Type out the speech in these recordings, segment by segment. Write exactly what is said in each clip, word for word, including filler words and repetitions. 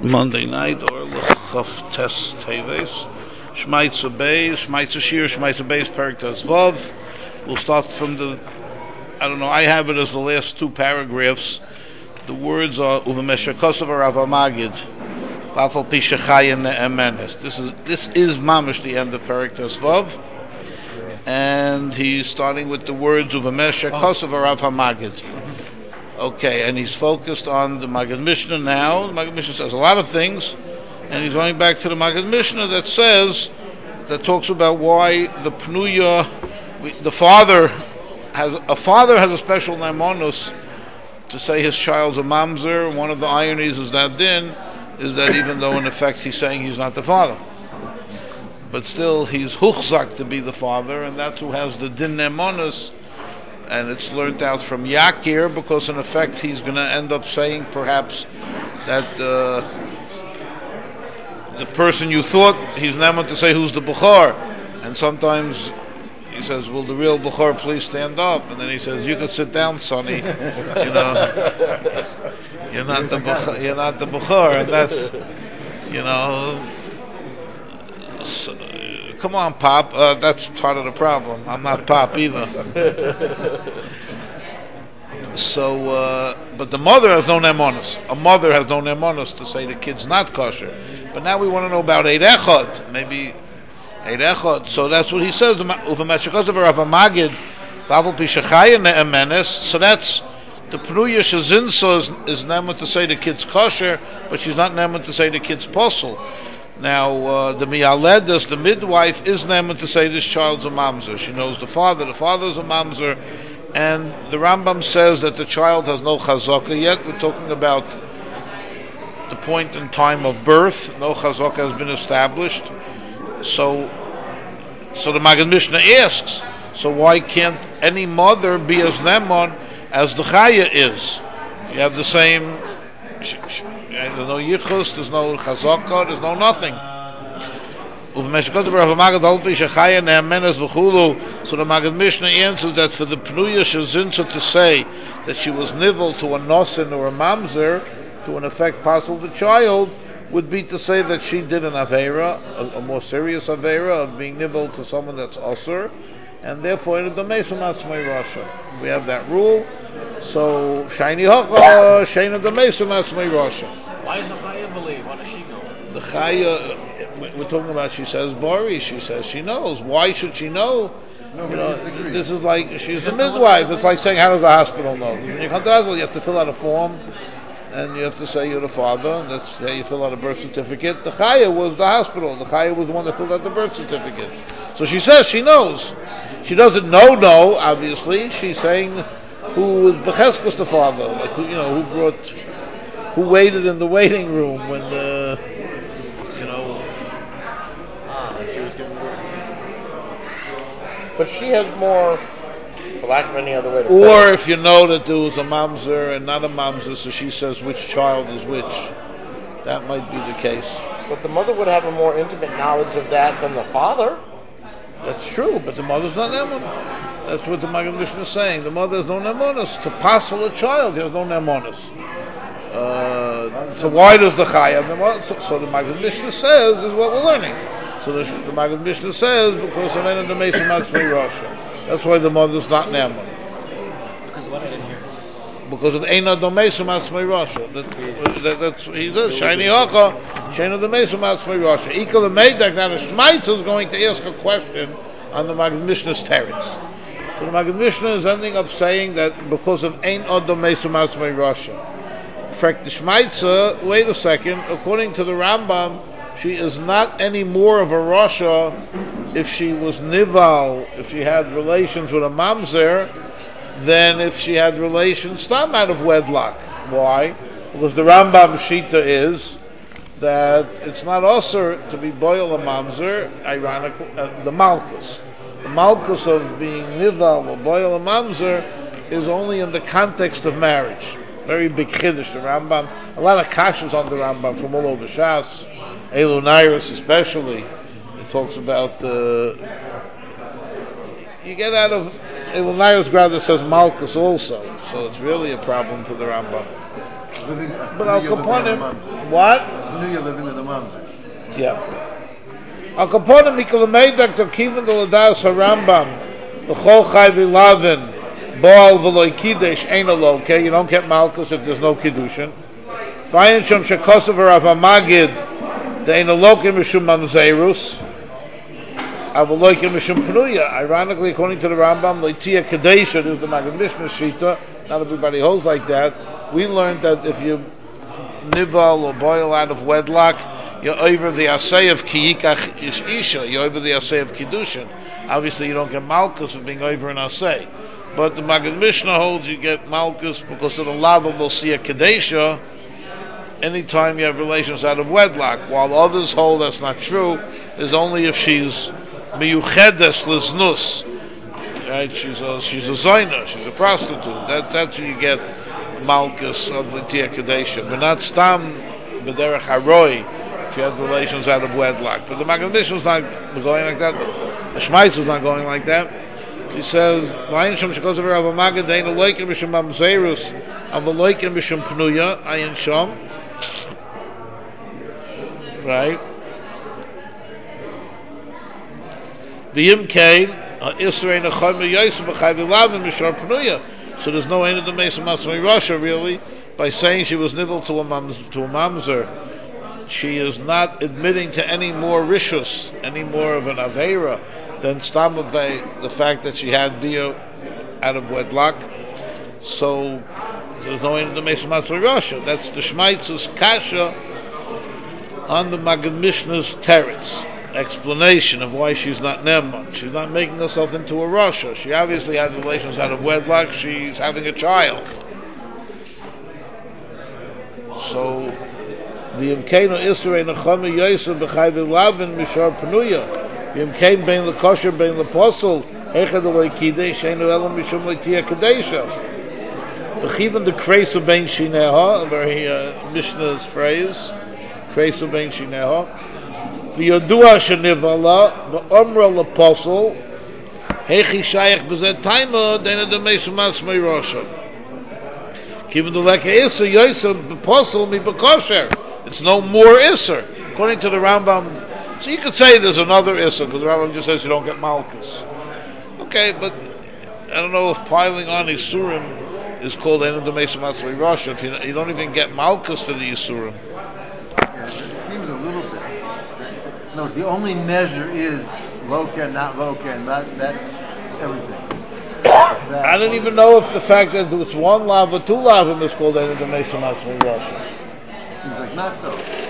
Monday night or L'chav Tes Teves. Shmaitza Beis, Shmaitza Shir, Shmaitza Beis, Perik Tes Vav. We'll start from the, I don't know, I have it as the last two paragraphs. The words are Uvemesha Kosovo Rav Magid, Bafal Pisha Chayin Emenes. This is this is mamish the end of Perik Tes Vav, and he's starting with the words Uvemesha Kosovo Rav Magid. Okay, and he's focused on the Maggid Mishnah now. The Maggid Mishnah says a lot of things, and he's going back to the Maggid Mishnah that says, that talks about why the Pnuya, the father has a father has a special naimonus to say his child's a mamzer. One of the ironies is that din is that even though in effect he's saying he's not the father, but still he's huchzak to be the father, and that's who has the din naimonus. And it's learned out from Yakir, because in effect he's going to end up saying perhaps that uh, the person you thought he's not meant to say who's the Bukhar, and sometimes he says, "Will the real Bukhar please stand up?" And then he says, "You could sit down, Sonny. You know, you're not the Bukhar, you're not the Bukhar," and that's, you know. So, come on, Pop. Uh, that's part of the problem. I'm not Pop either. So, uh, but the mother has no nemonis. A mother has no nemonis to say the kid's not kosher. But now we want to know about Eid Echad. Maybe Eid Echad. So that's what he says. So that's the Pnuya Shazinsa is, is nemonis to say the kid's kosher, but she's not nemonis to say the kid's posel. Now, uh, the miyaledas, the midwife, is named to say this child's a mamzer. She knows the father, the father's a mamzer, and the Rambam says that the child has no chazaka yet. We're talking about the point in time of birth. No chazaka has been established. So, so the Maggid Mishnah asks, so why can't any mother be as nemon as the chaya is? You have the same... Sh- sh- There's no yichus, there's no chazaka, there's no nothing. So the Maggid Mishnah answers that for the Pnuya Shazinsa to say that she was nivel to a nosin or a mamzer, to in effect passel the child, would be to say that she did an avera, a, a more serious avera of being nivel to someone that's osir, and therefore in the Domesum Atzmai Rasha. We have that rule. So Shiny Hocha, Shana Domesum Atzmai Rasha. Why does the Chaya believe? Why does she go? The Chaya, we're talking about, she says Bari, she says she knows. Why should she know? No, you know, this is like, she's the midwife. It's like saying, how does the hospital know? When you come to the hospital, you have to fill out a form, and you have to say you're the father. That's how you fill out a birth certificate. The Chaya was the hospital. The Chaya was the one that filled out the birth certificate. So she says she knows. She doesn't know, no, obviously. She's saying who was Becheskus the father, like who, you know, who brought... who waited in the waiting room when the, you know... Ah, she was giving birth. But she has more, for lack of any other way to put Or it. if you know that there was a mamzer and not a mamzer, so she says which child is which. That might be the case. But the mother would have a more intimate knowledge of that than the father. That's true, but the mother's not nemon. That's what the Maggid Mishnah is saying. The mother has no nemonis. To passel a child, he has no nemonis. Uh, so why does the Chaya have the so, so the Maggid Mishnah says, this is what we're learning. So the, the Maggid Mishnah says, because of any the Meisim Atzmei Rasha. That's why the mother's not Neman. Because what I didn't hear. Because of Eina Domeisim Atzmei Rasha. That, that, that's, he says, Shiny Hocha, Sheina Domeisim Atzmei Rasha. Ika the Meidak, now the Shmaitz is going to ask a question on the Maggid Mishnah's teretz. So the Maggid Mishnah is ending up saying that because of Ein Od Domeisim Atzmei Rasha. The Shmaitza, wait a second, according to the Rambam, she is not any more of a Rasha if she was Nival, if she had relations with a Mamzer, than if she had relations stam out of wedlock. Why? Because the Rambam Shita is that it's not usher to be boil a Mamzer, ironically, uh, the Malkus. The Malkus of being Nival or boil a Mamzer is only in the context of marriage. Very big chiddush, the Rambam. A lot of kashas on the Rambam from all over Shas, Elu Nairis especially. It talks about the. Uh, you get out of Elu Nairis grad that says Malkus also, so it's really a problem for the Rambam. living. Uh, But you Al knew you were living with a Kaponim, mamzer. what? You knew you're living with a mamzer. Yeah. Al Kaponim, Mikalamei, Doctor Kivin, the Ladas, Harambam, the Chol Chai Vilavin, Baal Veloy Kiddush, ain't a low, okay? You don't get Malchus if there's no Kiddushin. Vayin Shom Shekosav Rav Hamagid, the ain't a lokim Mishum Mamzerus, Avaloikim Mishum Pnuya. Ironically, according to the Rambam, Leitia Kadesha, is the Magid Mishnah Shita. Not everybody holds like that. We learned that if you nival or boil out of wedlock, you're over the assay of kiyikach ish isha. You're over the assay of kiddushin. Obviously, you don't get malchus of being over an assay. But the Magid Mishnah holds you get malchus because of the lav of Lucia Kadesha anytime you have relations out of wedlock. While others hold that's not true, is only if she's miyuchedes liznus. Right? She's a she's a zayna, she's a prostitute. That that's where you get malchus of the tia kadesha, but not stam b'derech haroi if you have relations out of wedlock. But the Magid Mishnah is not going like that. The Shmaitz is not going like that. She says, "V'ayin shom shekosav Rav Hamagid dein aloikim b'shem mamzerus avaloikim b'shem pnuya ayin shom." Right. V'yim kein. So there's no end of the Mesa Matzmei Russia really by saying she was nivel to a mamzer, to a mamzer. She is not admitting to any more rishus, any more of an aveira than stam of the fact that she had bia out of wedlock. So there's no end of the Mesa Matzmei Russia. That's the Shmaitz's kasha on the Magid Mishnah's teretz. Explanation of why she's not Neman. She's not making herself into a Russia. She obviously had relations out of wedlock. She's having a child. So, the Yimkeinu Isrei Nechami Yosef B'chai V'lavin Mishar Pnuya. Yimkein Bein L'kosher Bein L'posel Echad Olei Kidesh Einu Elam Mishum L'Kia Kadesha. B'chivan the Kreisa Bein Shineha, a very uh, Mishnah's phrase. Kreisa Bein Shineha. V'yodua shenivala v'omra l'posel hechi shayach b'zeh taima dena d'meis matzmei rosha. Given the leka iser yosef b'posel mi b'kosher. It's no more iser according to the Rambam. So you could say there's another iser because the Rambam just says you don't get malchus. Okay, but I don't know if piling on isurim is called dena d'meis matzmei rosha. If you, you don't even get malchus for the isurim. Yeah, it seems a little bit. No, the only measure is loken, not loken. That that's everything. That I don't even know if the fact that it's one lav or two lavim is called any of the Mesa Matzmei Russia. It seems like not so.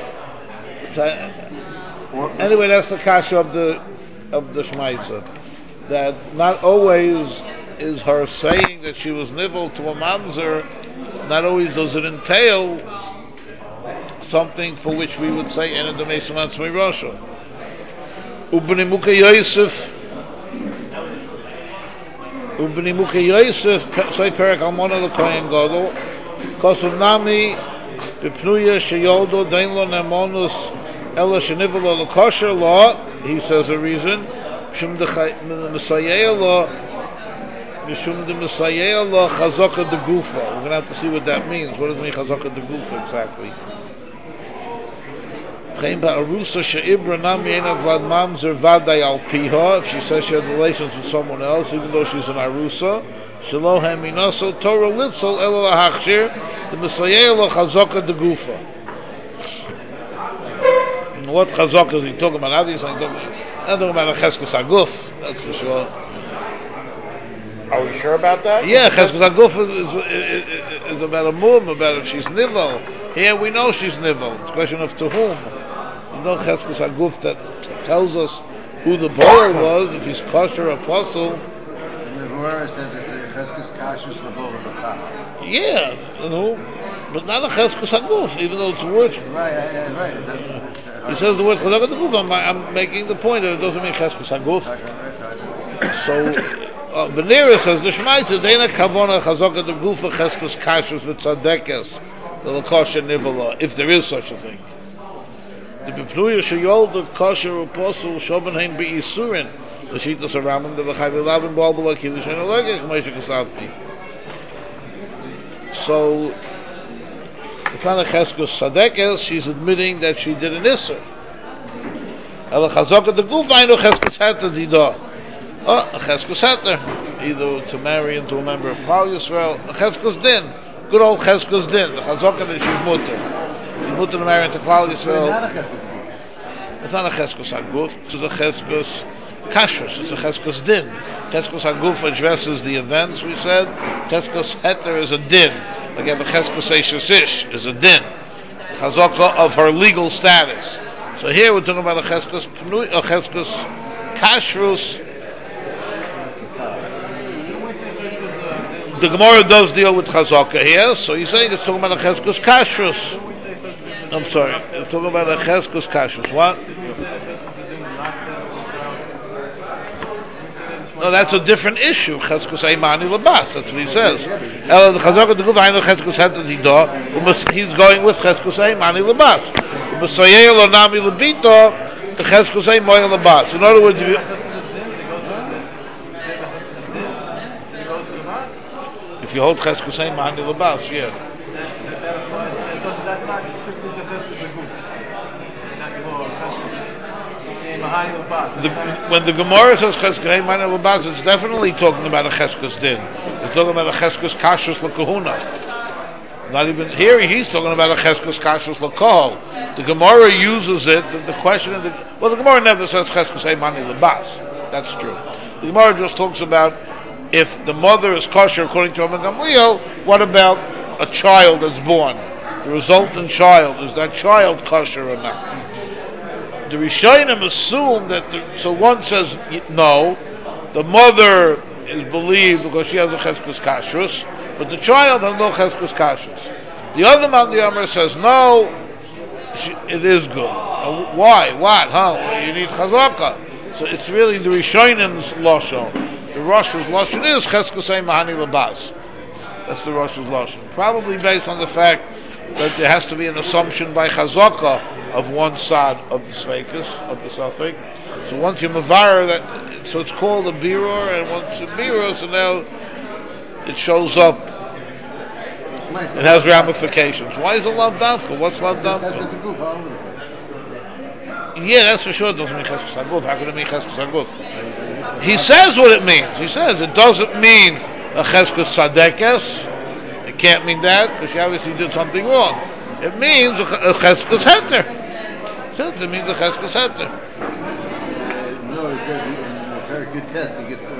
So, Or, anyway, that's the kasha of the of the Shmaitza. That not always is her saying that she was nivel to a mamzer. Not always does it entail something for which we would say any of the Mesa Matzmei Russia. Ubni Muka Yosef Ubni Muka Yosef say Perek Almona L'Koyen Gadol Kosuv Nami B'Pnuya Sheyoldo Dein Lo Nemonus Ela Shenivel L'Kosher Law. He says a reason Mishum de Messiah Law Mishum de Messiah Law Chazaka de Gufa. We're going to have to see what that means. What does it mean Chazaka de Gufa exactly? If she says she had relations with someone else, even though she's an arusa, shelo heminaso Torah litzol elo lahachshir the Messiah lo chazaka de gufa. What chazaka is he talking about? Obviously, he's talking, not talking about a cheskes aguf. That's for sure. Are we sure about that? Yeah, cheskes aguf is, is, is about a mum, about if she's nivel. Here we know she's nivel. It's a question of to whom. No cheskes aguf that tells us who the boy was, if he's kosher apostle. the Gemara says it's a cheskes kashus levol b'kah. Yeah, you know, but not a cheskes aguf, even though it's a word. Right, yeah, right. It doesn't. It's, uh, He says the word chazaka aguf. I'm, I'm making the point that it doesn't mean cheskes aguf. So, uh, Venera says the Shmaita deina kavona chazaka aguf cheskes kashus v'tzadekes the lakosher nivala, if there is such a thing. The Bipnuya Sheyol the kosher apostle Shobenheim be'isurin. The Shitas Aramim the B'chai V'lavin B'albala Kiddush and Alegech Moshe Kasavti. So It's not a cheskos sadekes. She's admitting that she did an isser. El chazaka the guf ainu cheskos heter didah. Oh, a cheskos heter, either to marry into a member of Klal Yisrael. A cheskos din, good old cheskos din. The chazaka that she's mutter. She's mutter to marry into Klal Yisrael. It's not a cheskos haguf. It's a cheskos kashrus. It's a cheskos din. Cheskos haguf addresses the events. We said cheskos heter is a din. Like you have a cheskos eishasish is a din. Chazaka of her legal status. So here we're talking about a cheskos pnui, a cheskos kashrus. The Gemara does deal with chazaka here, so he's saying it's talking about a cheskos kashrus. I'm sorry, it's talking about a cheskos kashrus. What? No, that's a different issue. Cheskos eimani labas. That's what he says. Ela the chazaka the guf cheskos heter didah. He's going with cheskos eimani labas. U'masayel onami labito the cheskos eimoy labas. In other words, if you, if you hold cheskos eimani labas, yeah. The, when the Gemara says cheskos eimani labas, it's definitely talking about a cheskos din. It's talking about a cheskos kashrus l'kahuna. Not even here. He's talking about a cheskos kashrus l'kohol. The Gemara uses it. The, the question of the well, the Gemara never says cheskos eimani labas. That's true. The Gemara just talks about if the mother is kosher according to Rabban Gamliel. What about a child that's born? The resultant child, is that child kosher or not? The Rishonim assume that the, so one says no, the mother is believed because she has a cheskos kashrus, but the child has no cheskos kashrus. The other man, the Amr, says no, she, it is good. Uh, why? What? Huh? Well, you need chazaka. So it's really the Rishonim's lashon. The Rosh's lashon is cheskos eimani labas. That's the Rosh's lashon. Probably based on the fact that there has to be an assumption by chazaka of one side of the sveikus, of the suffix. So once you mavar that, so it's called a birur, and once a birur, so now it shows up. It has ramifications. Why is it lav davka? What's lav davka? Yeah, that's for sure. It doesn't mean cheskos haguf. How can it mean cheskos haguf? He says what it means. He says it doesn't mean a cheskos sadekes. It can't mean that because she obviously did something wrong. It means a cheskos heter. It means a cheskos heter. No, it says in a very good test he gets uh,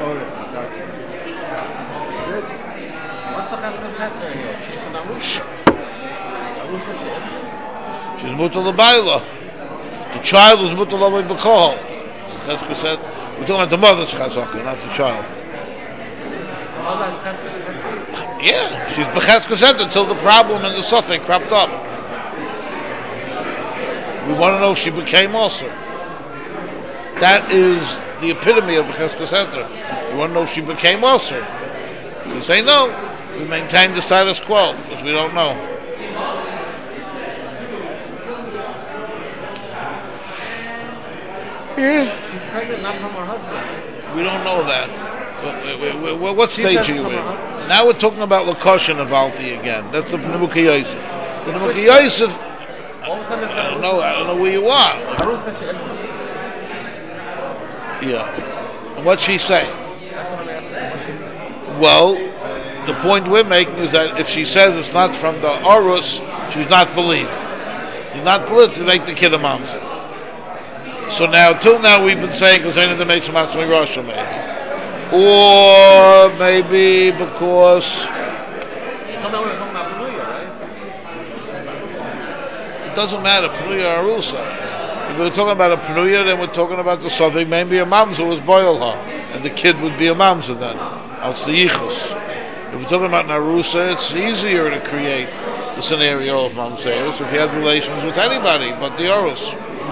What's the cheskos heter here? She's an arusha. Arusha shit. She's mutal l'bayla. The child was mutal l'bayla b'kohol. Cheskos heter. We're talking about the mother's chazaka, not the child. The mother has cheskos heter. Yeah, she's b'cheskos heter until the problem in the suffix cropped up. We want to know if she became also. That is the epitome of b'cheskos heter. We want to know if she became also. If we say no, we maintain the status quo because we don't know. Yeah. She's pregnant not from her husband. We don't know that. Wait, wait, wait, wait, what She stage said are you from in? her husband. Now we're talking about Lakosha Navalti again. That's the Pnemuka Yosef. The Pnemuka Yosef, All of a sudden it's I don't know, I don't know where you are. Arusha shit. Yeah. And what's she saying? That's what I'm asking. Well, the point we're making is that if she says it's not from the Arus, she's not believed. She's not believed to make the kid a mamzer. So now, till now, we've been saying because they didn't make some Matzmi Rosh maybe. Or maybe because Until now we were talking about Penuya, right? it doesn't matter, Pnuya or Arusa. If we're talking about a Pnuya, then we're talking about the Sovig, maybe a mamzer was boil her, and the kid would be a mamzer then. That's the Yichus. If we're talking about Narusa, it's easier to create the scenario of mamzeres if you have relations with anybody but the Arus.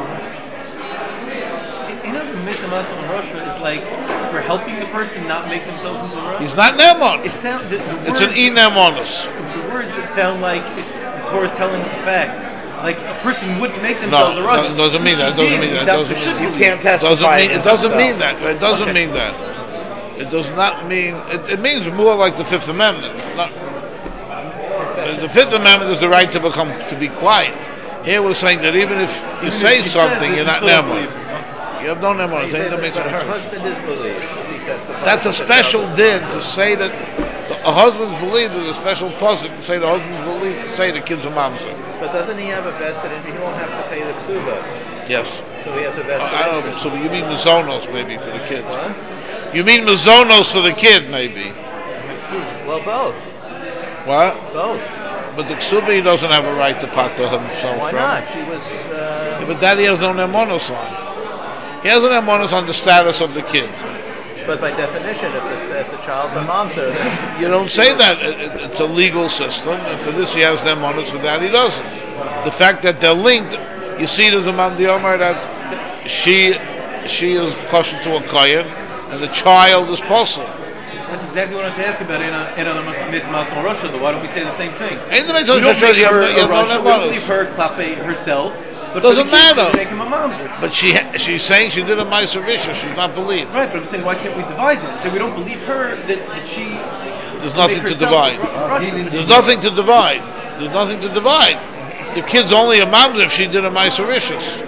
You know, the Mishmash on Russia is like we're helping the person not make themselves into a Russia. He's not Nemon. It sound, the, the It's words, an E-Nemonus. The words that sound like it's the Torah is telling us a fact. Like a person wouldn't make themselves No, a Russian. it doesn't mean that. It doesn't mean that. It doesn't mean You that. can't It testify. doesn't mean, it doesn't against mean yourself. that. It doesn't Okay. mean that. It does not mean. It, it means more like the Fifth Amendment. Not, it But the Fifth Amendment is the right to become to be quiet. Here we're saying that even if you say He says something, it, you're you not still don't never. believe him. You have no never. He says That makes it that her hurt. husband is believed. He testifies That's a that the special child din to say that the, a husband's believed. There's a special pasuk to say the husband's believed to say the kids are mamzer. is- But doesn't he have a vested interest? He won't have to pay the ksuba. Yes. So he has a Uh, vested I don't know. interest. So you mean mazonos maybe for the kids? What? You mean mazonos for the kid maybe? Well, both. What? Both. But the ksubi doesn't have a right to pater himself Why from. not? She was. Uh, Yeah, but daddy has no nemonos on. He has no nemonos on the status of the kid. But by definition, if the, if the child's a mamzer, then You don't say that. It- it- It's a legal system, and for this he has nemonos, for that he doesn't. The fact that they're linked, you see there's a man the Omer that she she is kosher to a kohen, and the child is possible. That's exactly what I wanted to ask about in a in a Miss Muslim Russia. Though, why don't we say the same thing? Ain't the We don't you believe have her no- you have a no Russia. We don't nemonos. believe her klape herself. But Doesn't for the kids, matter. we make him a mamzer. But she she's saying she did a Meiser Vicious. She's not believed. Right, but I'm saying, why can't we divide that? Say we don't believe her that, that she. There's nothing make to herself divide. Ru- Russian. There's nothing to divide. There's nothing to divide. The kid's only a mamzer if she did a Meiser Vicious. It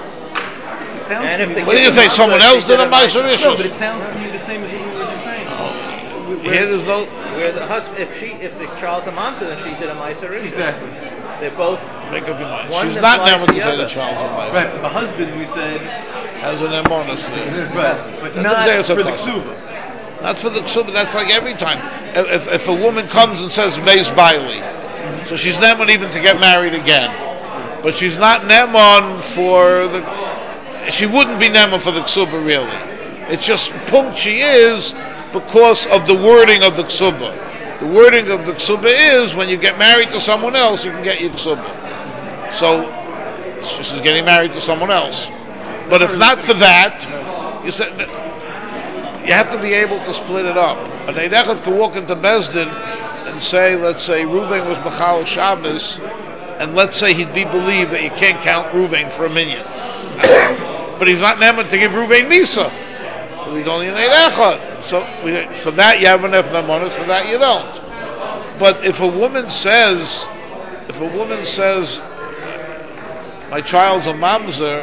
sounds And to if me the the What do same- you say? Mamzer, Someone she else did did a a Meiser No, but Vicious? it sounds to me the same as what we were just saying. We- we're- Here there's no. where the husband, if she, if the child's a mamzer, then she did a meiser. Exactly. They both. Make up your mind. One She's not implies never to the say the other. child's a Meiser. Right, but the husband we said, Has an emonus there. right, but That's not exactly for the what I'm saying. ksuba. Not for the ksuba, that's like every time. If, if a woman comes and says Beis Bailey, so she's Nemon even to get married again. But she's not Nemon for the. She wouldn't be Nemon for the ksuba, really. It's just punct she is because of the wording of the ksuba. The wording of the ksuba is when you get married to someone else, you can get your ksuba. So she's getting married to someone else. But if not for that, you said that you have to be able to split it up. An Eidechet could walk into Bezdin and say, let's say Reuven was Machal Shabbos, and let's say he'd be believed that you can't count Reuven for a minyan. But he's not neman to give Reuven Misa. He's only an Eidechet. So we, for that you have enough nemonis, for that you don't. But if a woman says, if a woman says, my child's a mamzer,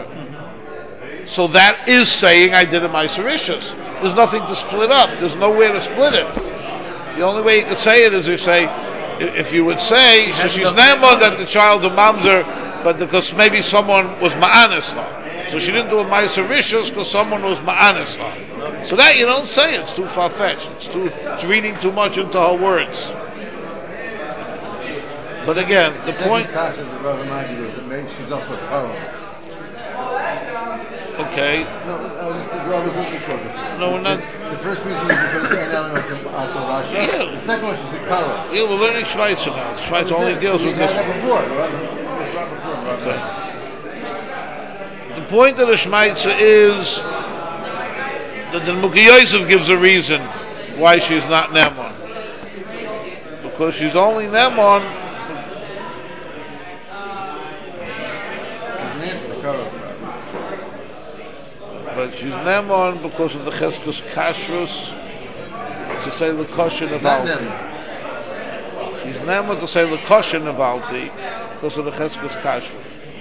so that is saying I did a Meisericious. There's nothing to split up. There's nowhere to split it. The only way you could say it is you say, i- if you would say, so she's Neman that the child's a mamzer, but because maybe someone was ma'anis her. So she didn't do a Meisericious because someone was ma'anis her. So that you don't say, it's too far-fetched. It's too, it's reading too much into her words. But again, the second point, kasha of the Rav Amadi was that maybe she's also a Paro. okay, No, I was just, I was looking for this. No, we're not- The, the first reason was because the element of Rashi. Yeah. The second one, she's a Paro. yeah, we're learning Schweitzer now. Schweitzer only deals with we this had one. that before. The Rav- it was brought before. the Rav Okay. Amadi. The point of the Shmaitza is that the Mukhi Yosef gives a reason why she's not Nemon. Because she's only Nemon, There's an answer to Paro. but she's Nemon because of the Cheskus Kashrus, to say the Kosher Is that Nevalti. Nemon? She's Nemon to say the Kosher Nevalti because of the Cheskus Kashrus.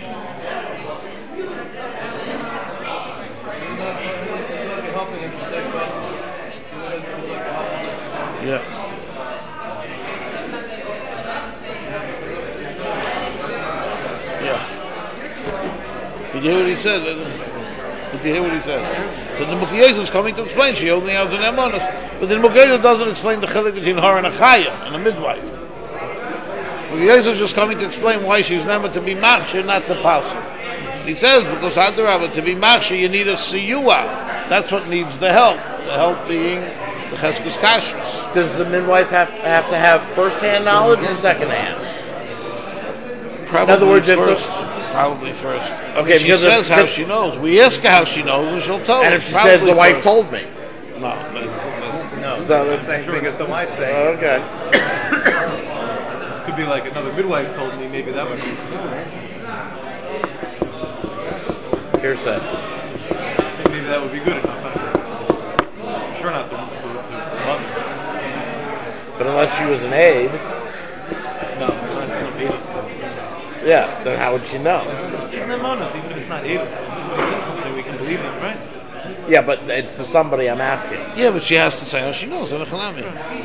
Yeah. Yeah. Did you hear what he said? Did you hear what he said? So the Mukhiyezu is coming to explain. She only has an emonus, but the Mukhiyezu doesn't explain the chilek between her and a chaya and a midwife. Mukhiyezu is just coming to explain why she's never to be machshir, not to pass. He says because Adarabah, to be machshir, you need a siyua. That's what needs the help. The help being the cheskus kashrus. Does the midwife have have to have first-hand knowledge or second-hand? Probably other words, if the- first. Probably first. Okay, she because says if- how she knows. We ask her how she knows, and she'll tell And us. if she says Probably the wife first. told me, No. but- No, So it's the that's- same thing as the wife saying. okay. Could be like another midwife told me. Maybe that would be. Hearsay. So maybe that would be good enough. I'm sure not the, the, the mother. But unless she was an aide, No. Eidos. Yeah, then how would she know? It's an Emunah, even if it's not Eidos. If somebody says something, we can believe them, right? Yeah, but it's to somebody I'm asking. Yeah, but she has to say how she knows. And I'm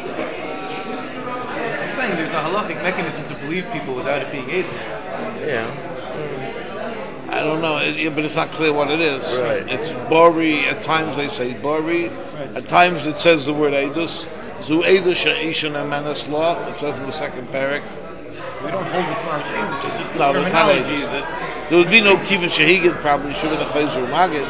saying there's a halachic mechanism to believe people without it being Eidos. Yeah. I don't know, it, yeah, but it's not clear what it is. Right. It's Bori. At times they say Bori. Right. At times it says the word Eidus. Zu Eidus she'ishan amanas law. It says in the second parak. We don't hold it's Mamash Eidos. It's just the No, it's not terminology Eidus. that. There would be no Kivin Shehigid probably. Shuvin Achayzer Magid.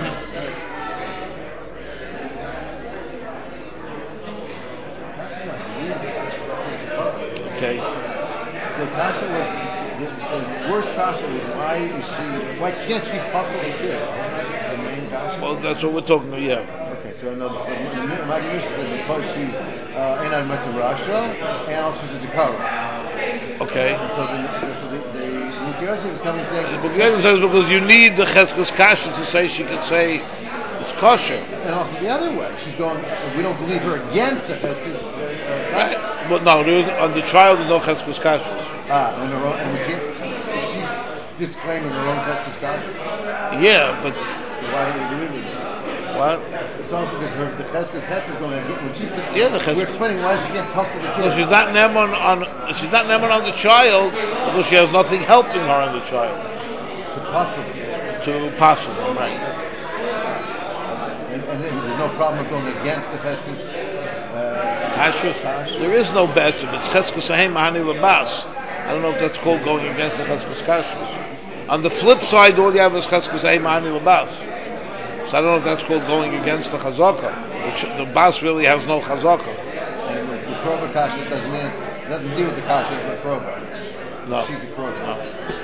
Okay. The kasha was the, the worst kasha was why is she why can't she hustle the kid? The main kasha. Well, that's what we're talking about. Yeah. Okay, so another so my Mishnah said because she's uh, Einad Mitzvah Rasha and also she's a Zakara. Okay. And so the so the the Mukherjee was coming saying The Bulgarian says because you need the Cheskes Kasha to say she could say it's kosher. and also the other way she's going. We don't believe her against the Cheskes. Uh, uh, Right. But no, there is, on the trial there's no Cheskes Kashas. Ah, and, her own, and we can't. If she's disclaiming her own Cheskes Kasha, Yeah, but so why don't we believe it? what? It's also because her the Cheskes Het is going to get when she said. Yeah, the Cheskes- We're explaining why she can't hustle the Because kid. she's not neman on she's not neman on the child because she has nothing helping her on the child To hustle. to pass with him, right? And, and then there's no problem with going against the Cheskes. Uh, Kashrus. Kashrus. There is no better. It's Cheskes Ahem Mahani Labas. I don't know if that's called going against the Cheskes Kashrus. On the flip side, all you have is Cheskes Ahem Mahani Labas. So I don't know if that's called going against the Chazaka, which the Bas really has no Chazaka. and the, the Kroger Kasha doesn't answer. It doesn't deal with the Kasha of the Kroger. No. She's a Kroger. No.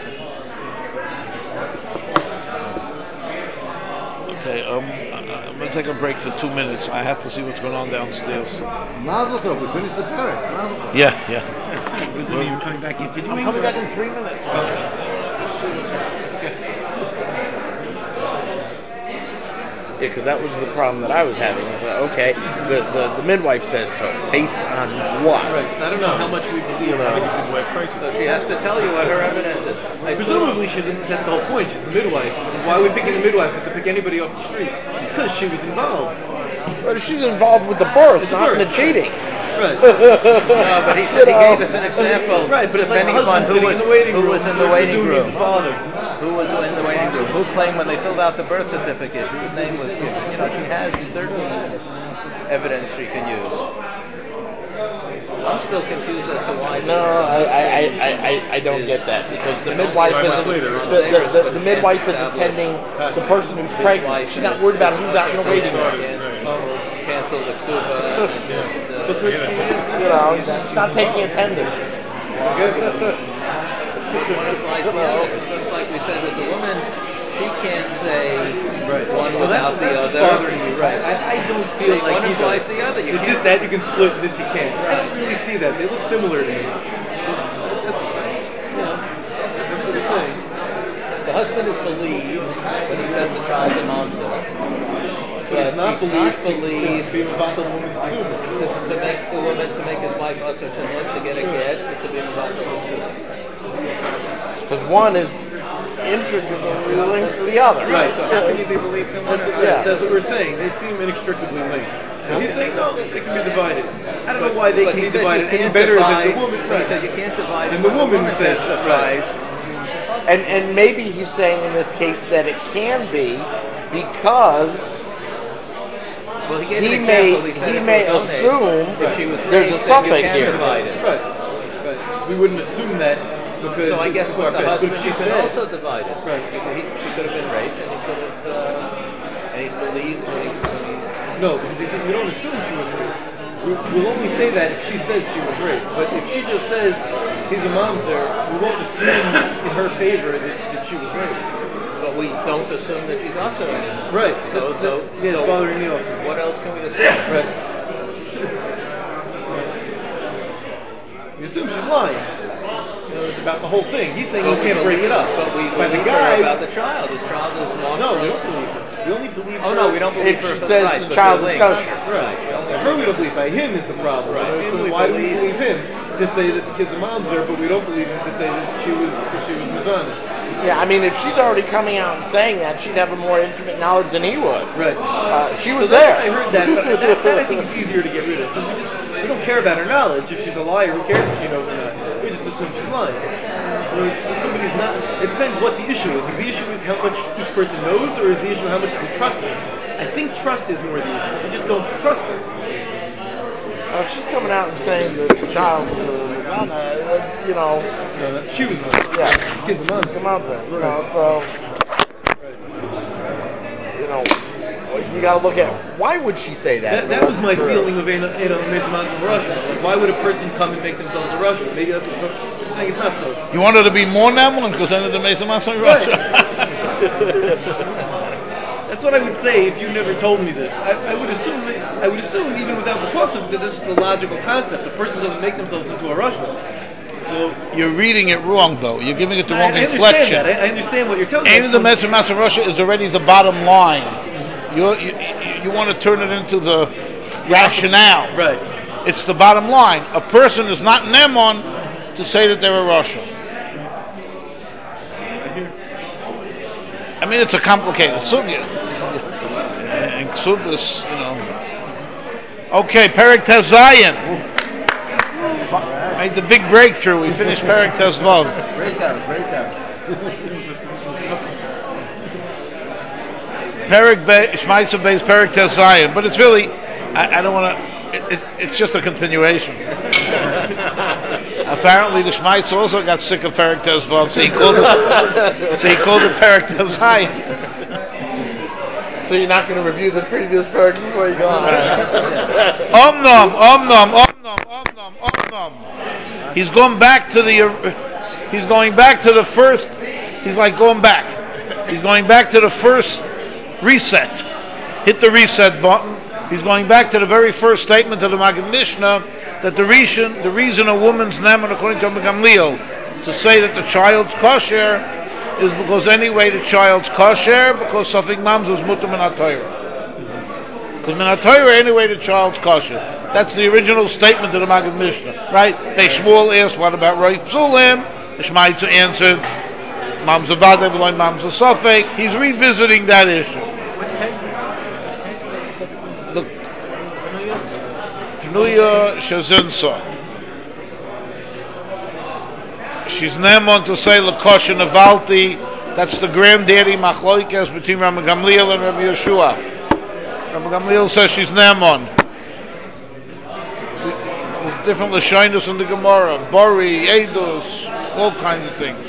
Okay, um, I- I'm going to take a break for two minutes. I have to see what's going on downstairs. Mazel tov. We finished the parak. Mazel tov. Yeah, yeah. Was it you coming back continuing? I'm coming back in three minutes. Yeah, because that was the problem that I was having. I was like, okay, the, the, the midwife says so. Based on what? Right, so I don't know how much we believe having a midwife crisis. So she has to tell you what her evidence is. I still- Presumably, she's in, that's the whole point. She's the midwife. Why are we picking the midwife? We could pick anybody off the street. It's because she was involved. But she's involved with the birth, With the not in birth. the cheating. Right. No, but he said he You know. gave us an example. Right, but it's like the depending upon husband who sitting was in the waiting who room. was in so the we waiting presume he's room. the father. Who was in the waiting room? Who claimed when they filled out the birth certificate whose name was given? You know, she has certain evidence she can use. I'm still confused as to why. No, I, I, I, I, I don't get that because the midwife is much later. the, the, the, the midwife is attending the person who's pregnant. She's not worried about who's out in the waiting room. Cancel the ksuba. and just, uh, You know, she's not taking attendance. One applies to the other. It's just like we said with the woman, she can't say one Well, that's, without the that's what's other. bothering me, right? I, I don't feel Like like one he implies does. the other. You This can't- that you can split, this you can't. I don't really see that. They look similar to me. That's, yeah, that's what we're saying. The husband is believed when he says the child's a mamzer. But he's not believed to, believed to be about the woman's to, tumor. to make the woman, to make his wife usher to him, to get a get, to be involved in the Because one is intricately linked to the other. Right. So how can you be believed in one That's, or what- the Yeah. other? that's what we're saying. They seem inextricably linked. And he's saying no, they can be divided. I don't know why they But can he be says you divided any can't better divide, than the woman. He says you can't divide. And the when woman woman says- testifies. And and maybe he's saying in this case that it can be because Well, he gave he an may example. He, said he if may it was donated, assume if she was there's a raped, then you suffix can here. divide it. Right. Right. So we wouldn't assume that because So I it's guess too with the far-fetched. husband, But if she she could said, also divide it. Right. He, he, she could have been raped, and he could have, uh, and he's believed when he, when he no, because he says we don't assume she was raped. We, we'll only say that if she says she was raped. But if she just says he's a mamzer, we won't assume in her favor that, that she was raped. but we don't assume that she's also in it. Right. So, That's- so, that- yeah, it's so bothering me also. what else can we assume? Right. We assume she's lying. You know, it's about the whole thing. He's saying But you we can't break believe- it up. But we By believe the her guy, about the child. His child is marked. no, we with- don't believe it. We only believe Oh her. no, we don't believe If her she for says right, the but child is linked. kosher. Right. Her we don't believe. By him is the problem. Right. So Him we why do we believe. believe him to say that the kid's a mom's her, but we don't believe him to say that she was she was Mazana? Yeah, I mean, if she's already coming out and saying that, she'd have a more intimate knowledge than he would. Right. Uh, she was so that's there. why I heard that, but that, that I think is easier to get rid of because we just we don't care about her knowledge. If she's a liar, who cares if she knows or not? We just assume she's lying. Whereas if somebody's not, it depends what the issue is. If the issue is how much each person knows, or is the issue how much we trust them? I think trust is more the issue. We just don't trust her. Uh, if she's coming out and saying that the child was a Madonna, uh, you know, No, that, she was not. yeah, The kid's a mom. come out there, you know, so, you know, you got to look at why would she say that? That, that was my feeling of Anna Mesamas in Russia. Like, why would a person come and make themselves a Russian? Maybe that's what I'm saying. It's not so. You want her to be more Nemelin because then the Mesa Mason Russia. That's what I would say if you never told me this. I, I would assume, I would assume even without the pasuk that this is the logical concept. A person doesn't make themselves into a Russian. So You're reading it wrong, though. You're giving it the I, wrong I understand inflection. that. I, I understand what you're telling me. Any of the Mesa Master Russia is already the bottom line. You're, you you want to turn it into the rationale. Right. It's the bottom line. A person is not Nemon to say that they're a Russian. I mean, it's a complicated sugya. And Ksubis, you know. Okay, Perek Tezayin. Made the big breakthrough. We finished Perek Tezvav. Breakout, breakout. Perek Be Shmaitza Beis Perek Tezayin. But it's really, I, I don't want to, it, it, it's just a continuation. Apparently the Shmaitza also got sick of Perek Tezvav, so he called it, so he called it Perek Tezayin. So you're not going to review the previous part before you go on. Omnom, omnom, omnom, omnom, omnom. He's going back to the. He's going back to the first. He's like going back. He's going back to the first reset. Hit the reset button. He's going back to the very first statement of the Maggid Mishnah that the reason the reason a woman's neman according to Gamliel to say that the child's kosher is because anyway the child's kosher because Safik Mams was mutter min ha-Torah. Because min ha-Torah anyway the child's kosher. That's the original statement of the Maggid Mishnah, right? They Shmuel asked, what about Roy Psulim? The Shmaitza answered, Mams Avadeh v'loy Mams Safik. He's revisiting that issue. Look, Pnuya Shazinsa. She's Nemon to say Lakosha Navalti. That's the granddaddy Machloikas between Rabbi Gamliel and Rabbi Yeshua. Rabbi Gamliel says she's Nemon. There's different Lashonos in the Gemara. Bori, Eidos, all kinds of things.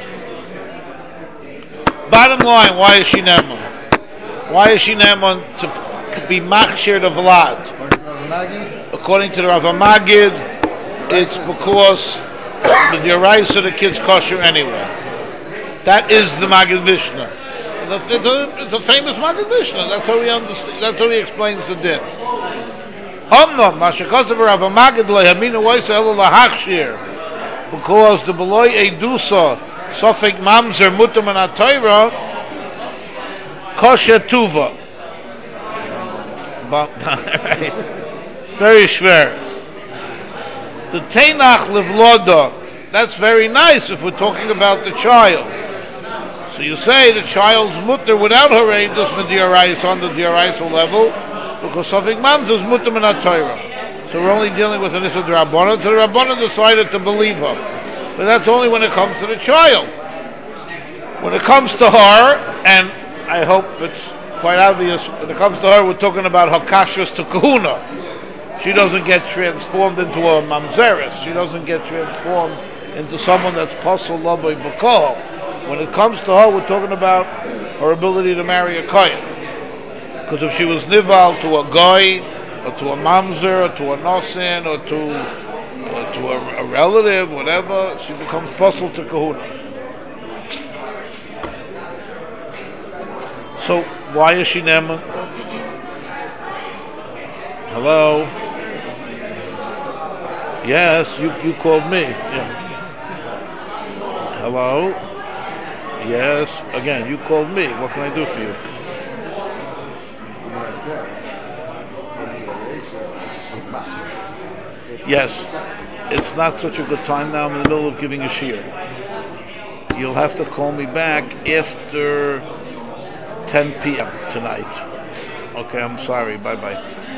Bottom line, why is she Nemon? Why is she Nemon to be Machshir the Vlad? According to the Rav Magid, it's because the Yoraisa the kid's kosher anyway. That is the Maggid Mishnah. It's a, it's a, it's a famous Maggid Mishnah. That's how he understands. That's how he explains the din. Omnom mashakasav Rav Magid lehamina waisa elu lahachshir because the beloy edusa sofik mamzer mutam and atayra kosher tuva. Right. Very schwer. The Tenach Livloda, that's very nice if we're talking about the child. So you say the child's mutter without her Eidus Mediarais on the Diaraisa level, because Safik Mams is mutter min ha-Torah. So we're only dealing with an Issa D'Rabbanan. So the Rabbanan decided to believe her. But that's only when it comes to the child. When it comes to her, and I hope it's quite obvious, when it comes to her, we're talking about Hakashas to Kahuna. She doesn't get transformed into a mamzeris. She doesn't get transformed into someone that's posel lavoi b'kol. When it comes to her, we're talking about her ability to marry a kohen. Because if she was nival to a goy, or to a mamzer, or to a nosin, or to or to a, a relative, whatever, she becomes posel to kahuna. So why is she neman? Hello. Yes, you, you called me. Yeah. Hello? Yes, again, you called me. What can I do for you? Yes, it's not such a good time now. I'm in the middle of giving a shiur. You'll have to call me back after ten p.m. tonight. Okay, I'm sorry. Bye-bye.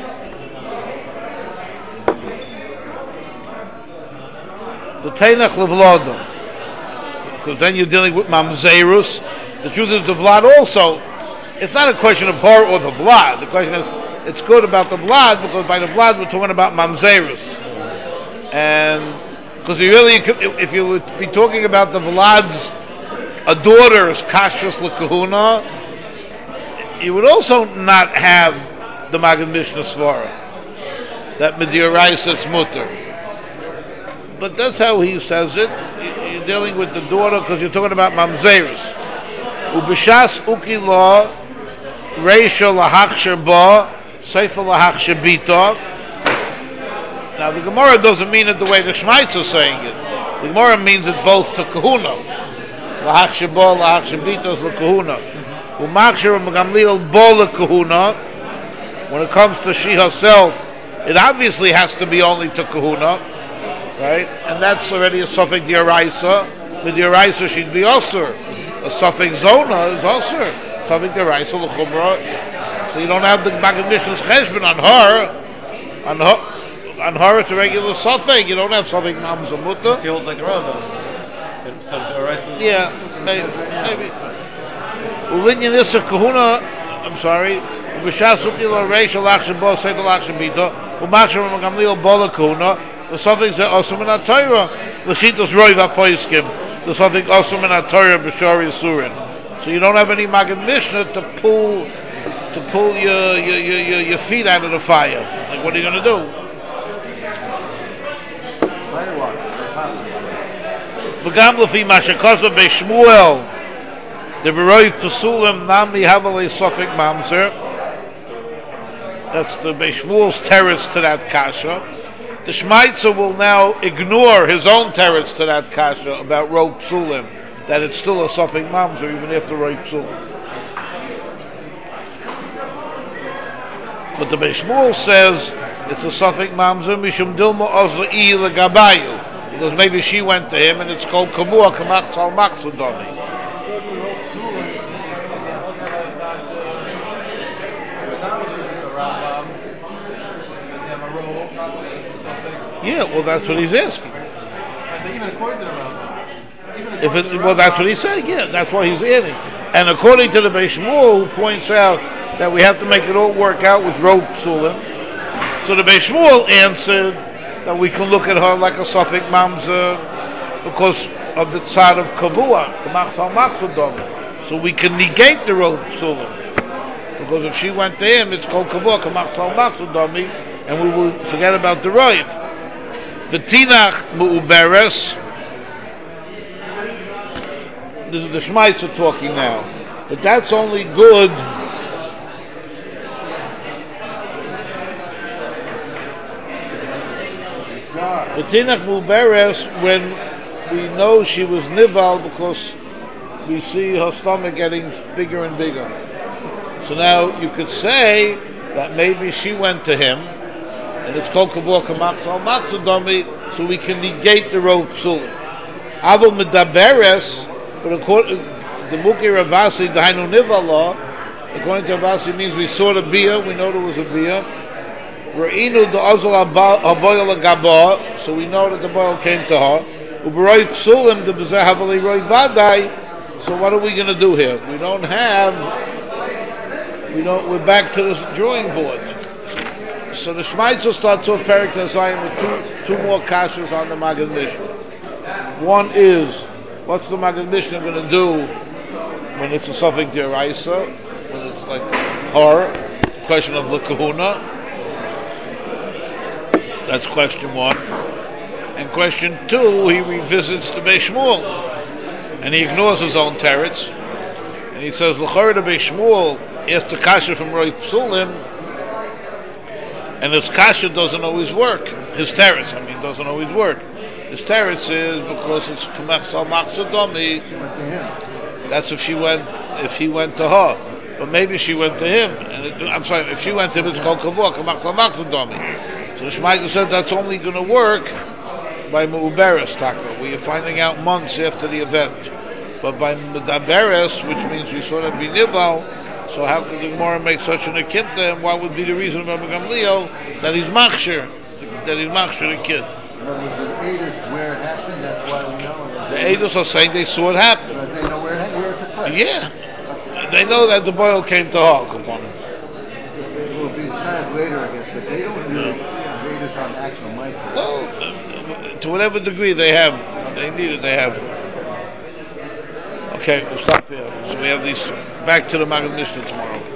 The Tainach Levlodo. Because then you're dealing with Mamzerus. The truth is, the Vlad also, it's not a question of her or the Vlad. The question is, it's good about the Vlad, because by the Vlad we're talking about Mamzerus. And because you really, if you would be talking about the Vlad's a daughter's kashrus l'kahuna, you would also not have the Magid Mishnah Svara that Mediraisa it's mutter. But that's how he says it. You're dealing with the daughter because you're talking about mamzerus. Ubishas uki law reisha lahachsher ba seifa lahachsher bita. Now the Gemara doesn't mean it the way the Shmaitz is saying it. The Gemara means it both to kahuna. Lahachsher ba lahachsher bita is l'kahuna. Umachsher u'megamliel ba l'kahuna. When it comes to she herself, it obviously has to be only to kahuna. Right? And that's already a suffix d'oraisa. With d'oraisa she'd be osur. A suffix zona is osur. Suffix d'oraisa l'chumra. So you don't have the Magid Mishnah's cheshbon on her. On her, on her it's a regular suffix. You don't have suffix mamza muta. He holds like the Rambam. So d'oraisa. Yeah, maybe. maybe. Ulinyan issa kahuna. I'm sorry. B'shas uki l'oreisha l'achshem bo seita l'achshem bita. U'machshem u'megamliel bo l'kahuna. The suffix are also in Torah. The Shitas Roiva Poiskim. The suffix also in Torah B'Shari Surin. So you don't have any Magid Mishnah to pull to pull your your, your your your feet out of the fire. Like, what are you going to do? Begam lefi mashakaza beShmuel the Beroi Pesulim Nami Havale suffix Mamzer. That's the Beishmuel's teretz to that kasha. The Shmaitzer will now ignore his own teretz to that kasha about Roi Psulim, that it's still a suffix mamzer even after Roi Psulim. But the Beishmuel says it's a suffix mamzer mishum dilma ozla i legabayu, because maybe she went to him and it's called kamua kamach sal maksudami. Yeah, well, that's what he's asking. So even according to the Rambam, if it, well, that's what he's saying. Yeah, that's why he's adding. And according to the Beishmuel, who points out that we have to make it all work out with Roi Psulim, so the Beishmuel answered that we can look at her like a suffix mamzer because of the tzad of kavua, kamach sal maksudom. So we can negate the Roi Psulim because if she went to him, it's called kavua, kamach sal maksudom, and we will forget about the Roiv. The Tinach Mu'uberes, this is the Shmaitzer talking now, but that's only good the Tinach Mu'uberes when we know she was Nival because we see her stomach getting bigger and bigger. So now you could say that maybe she went to him and it's called Kavua Kamach Sal Maksudami, so we can negate the Roi Psulim. Avol Medaberes, but according the Muki Ravasi, the Hainu Nivala, according to Ravasi, means we saw the Bia, we know there was a Bia. Re'inu the Ozal Haboyal Gaba, so we know that the boil came to her. Uberoi Psulim, the Bezeh Havali Roi Vadai, so what are we going to do here? We don't have, we don't, we're back to the drawing board. So the Shmaitzer starts off Perek Tazayim with two, two more kashas on the Magid Mishnah. One is, what's the Magid Mishnah going to do when it's a suffix d'oraisa, when it's like her, it's a question of the kahuna. That's question one. And question two, he revisits the Beishmuel, and he ignores his own teretz, and he says, L'chor the Beishmuel asked the kasha from Roi Psulim, and his kasha doesn't always work. His teretz, I mean, doesn't always work. His teretz is because it's kamach sal maksudami. That's if she went, if he went to her. But maybe she went to him, and I'm sorry, if she went to it's called kavua, kamach lamach domi. So the Shemaita said that's only going to work by Mu'uberes Taka, where you're finding out months after the event. But by Medaberes, which means we saw that Binival, so how could the Gemara make such an akita, and what would be the reason of Rabbi Gamliel that he's machshir, that he's machshir a kid? In other words, the Eidos where it happened, that's why we know. The Eidos are saying they saw it happen. But they know where it, where it took place. Yeah. They know that the boil came to Hawk upon him. It will be decided later, I guess, but they don't really rate us on actual mice. Well, uh, to whatever degree they have, they need it, they have it. Okay, we'll stop here. So we have these back to the Maggid Mishnah tomorrow.